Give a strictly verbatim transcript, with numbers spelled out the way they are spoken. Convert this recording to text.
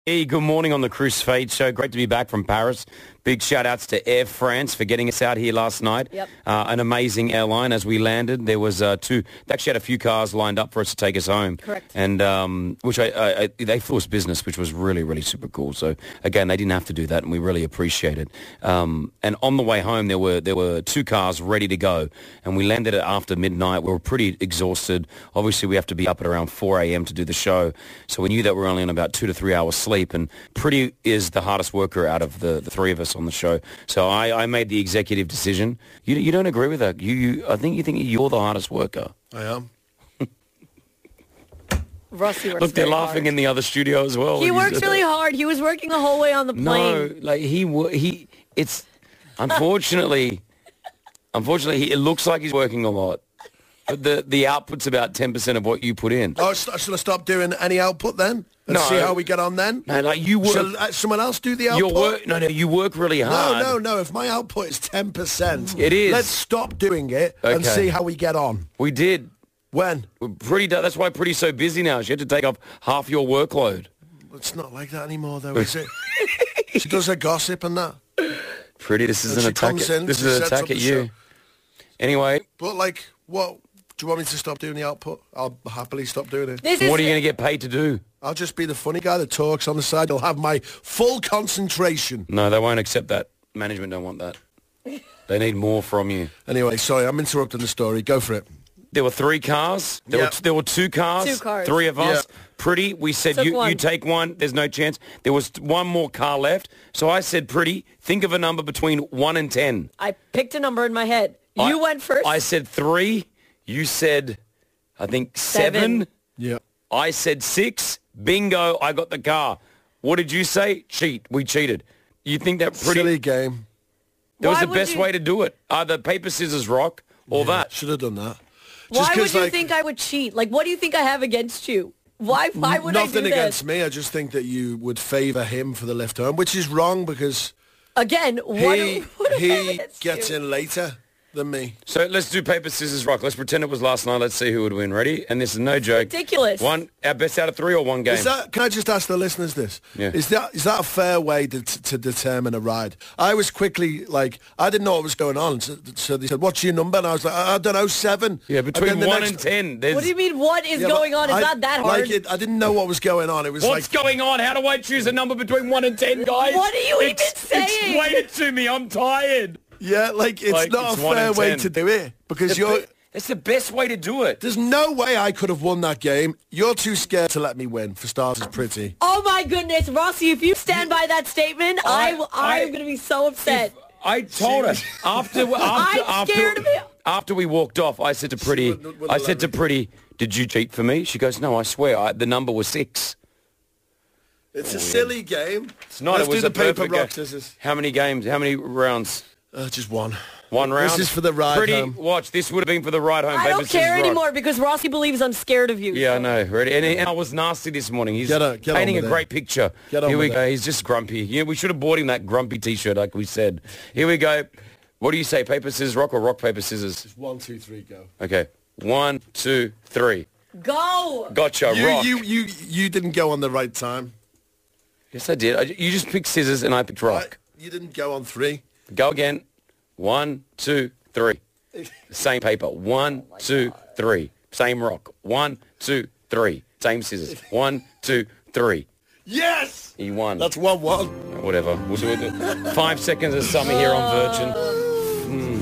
Hey, good morning on the Chris Fade Show. Great to be back from Paris. Big shout-outs to Air France for getting us out here last night. Yep. Uh, an amazing airline. As we landed, there was uh, two. They actually had a few cars lined up for us to take us home. Correct. And um, which I, I, I they flew us business, which was really, really super cool. So again, they didn't have to do that, and we really appreciate it. Um, and on the way home, there were there were two cars ready to go, and we landed at after midnight. We were pretty exhausted. Obviously, we have to be up at around four a.m. to do the show, so we knew that we were only on about two to three hours sleep. And Pretty is the hardest worker out of the, the three of us on the show. So I, I made the executive decision. You, you don't agree with that? You, you, I think you think you're the hardest worker. I am. Rusty works Look, they're very laughing hard. in the other studio as well. He He's- works really hard. He was working the whole way on the plane. No, like he wo- he. It's unfortunately, unfortunately, he, it looks like he's working a lot, but the the output's about ten percent of what you put in. Oh, st- should I stop doing any output then? And No. see how we get on then? No, like you work. Shall uh, someone else do the output? Your work. No, no, you work really No, hard. no, no. If my output is ten percent, It is. Let's stop doing it and Okay. see how we get on. We did. When? We're pretty. That's why Pretty's so busy now. She had to take off half your workload. It's not like that anymore, though, is it? She does her gossip and that. Pretty, this is And an she attack. comes At, in, this she is an sets attack up at the you. show. Anyway, But, like, what? Do you want me to stop doing the output? I'll happily stop doing it. This is what are you going to get paid to do? I'll just be the funny guy that talks on the side. I'll have my full concentration. No, they won't accept that. Management don't want that. They need more from you. Anyway, sorry, I'm interrupting the story. Go for it. There were three cars. There, Yep. were, there were two cars. Two cars. Three of us. Yep. Pretty, we said, Took you, one. you take one. There's no chance. There was one more car left. So I said, Pretty, think of a number between one and ten. I picked a number in my head. You I, went first. I said three. You said, I think, seven. Seven. Yeah. I said six. Bingo, I got the car. What did you say? Cheat. We cheated. You think that Pretty... Silly game. That was Why the would best you- way to do it. Either paper, scissors, rock, or that. Should have done that. Why would 'cause, you like, think I would cheat? Like, what do you think I have against you? Why? Why would I do Nothing this? against me. I just think that you would favour him for the lift home, which is wrong because Again, what? he do- what do I have he against gets you? in later than me. So let's do paper, scissors, rock. Let's pretend it was last night. Let's see who would win. Ready? And this is no joke. Ridiculous. One, our best out of three or one game? Is that? Can I just ask the listeners this? Yeah. Is that is that a fair way to, to determine a ride? I was quickly like I didn't know what was going on, so, so they said, "What's your number?" And I was like, "I, I don't know, seven." yeah, And between then the one next- and ten. There's, What do you mean? What is Yeah, but going on? It's I- not that hard. Like it, I didn't know what was going on. It was What's like going on? How do I choose a number between one and ten, guys? What are you even Ex- saying? Explain it to me. I'm tired. yeah, like it's Like, not it's a one fair and way ten. to do it because you're. It's the best way to do it. There's no way I could have won that game. You're too scared to let me win. For starters, Pretty. Oh my goodness, Rossi! If you stand by that statement, I, I- I, I- am going to be so upset. I told her after after I'm after, scared of it. after we walked off. I said to Pretty, what- what I said to eleven? Pretty, "Did you cheat for me?" She goes, "No, I swear, I, the number was six." It's a silly game. It's not. Let's it was do a the paper perfect rock game. scissors. How many games? How many rounds? Uh, just one. One round. This is for the ride Pretty, home. watch. This would have been for the ride home. I Paper, don't scissors, care rock. anymore because Rossi believes I'm scared of you. Yeah, I so- know. Ready? And, and I was nasty this morning. He's Get on- get on painting a with it. great picture. Get on Here we with go. it. He's just grumpy. Yeah, we should have bought him that grumpy T-shirt, like we said. Here we go. What do you say? Paper, scissors, rock, or rock, paper, scissors? One, two, three, go. Okay. One, two, three. Go. Gotcha. You, rock. you, you, you didn't go on the right time. Yes, I did. I, you just picked scissors and I picked rock. I- you didn't go on three. Go again. One, two, three. Same paper. One, two, three. Same rock. One, two, three. Same scissors. One, two, three. Yes! He won. That's one one. Whatever. We'll do it. Five seconds of summer here on Virgin.